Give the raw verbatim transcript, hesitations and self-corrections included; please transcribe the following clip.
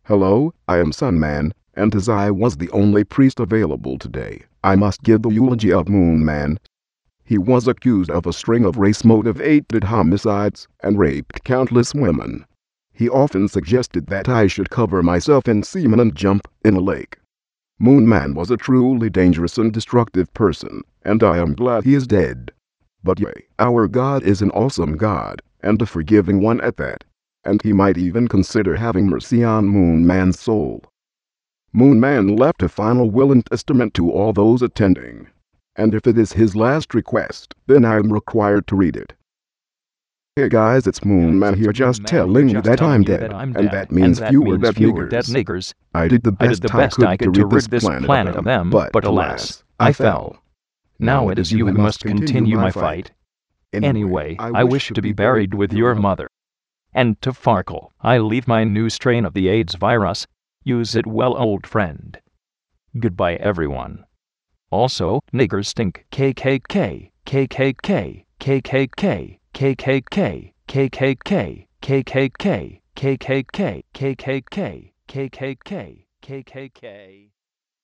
Hello, I am Sunman, and as I was the only priest available today, I must give the eulogy of Moonman. He was accused of a string of race-motivated homicides and raped countless women. He often suggested that I should cover myself in semen and jump in a lake. Moonman was a truly dangerous and destructive person, and I am glad he is dead. But yay, our God is an awesome God, and a forgiving one at that. And he might even consider having mercy on Moonman's soul. Moonman left a final will and testament to all those attending. And if it is his last request, then I am required to read it. Hey guys, it's Moonman here, just telling you that I'm dead, and that means fewer dead niggers. I did the best I could to rid this planet of them, but alas, I fell. Now it is you who must continue my fight. Anyway, I wish to be buried with your mother. And to Farkle, I leave my new strain of the AIDS virus. Use it well, old friend. Goodbye, everyone. Also, niggers stink. K K K, K K K, K K K, K K K, K K K, K K K, K K K, K K K, K K K, K K K.